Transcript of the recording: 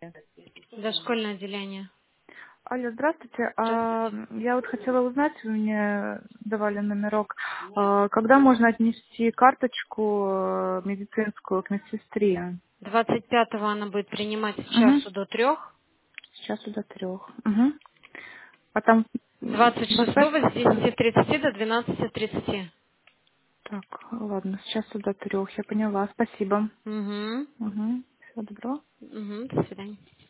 Дошкольное отделение. Алло, здравствуйте. Здравствуйте. Я вот хотела узнать, вы мне давали номерок, когда можно отнести карточку медицинскую к медсестре? 25-го она будет принимать с Угу. часу до 3. Сейчас до 3. Угу. А там 26-го с 25... 10:30 до 12:30. Так, ладно, сейчас до 3. Я поняла. Спасибо. Угу. Угу. Всего доброго. Угу. До свидания.